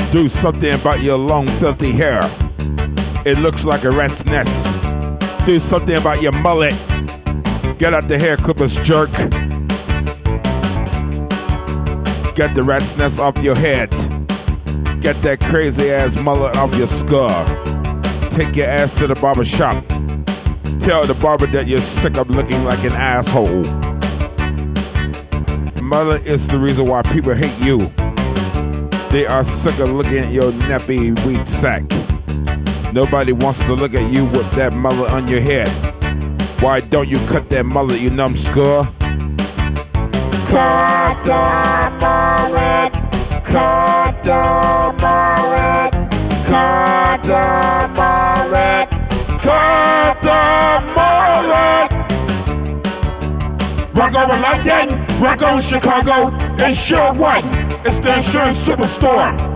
Do something about your long, filthy hair. It looks like a rat's nest. Do something about your mullet. Get out the hair clippers, jerk. Get the rat's nest off your head. Get that crazy ass mullet off your skull. Take your ass to the barber shop. Tell the barber that you're sick of looking like an asshole. Mullet is the reason why people hate you. They are sick of looking at your nappy wheat sack. Nobody wants to look at you with that mullet on your head. Why don't you cut that mullet, you numbskull? Cut the mullet. Cut the mullet. Cut the mullet. Cut the mullet. Rock over London, rock on Chicago, Insure One. It's the insurance superstore.